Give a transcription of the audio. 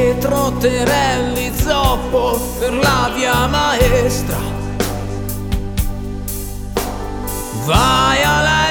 e trotterelli zoppo per la via maestra. Vai a letto